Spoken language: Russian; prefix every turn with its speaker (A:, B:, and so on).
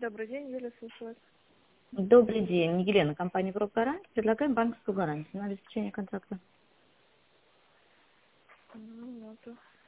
A: Добрый день, Юля, слушаю вас.
B: Добрый день, Елена, компания «Прогарант». Предлагаем банковскую гарантию на обеспечение контракта.
A: Минуту.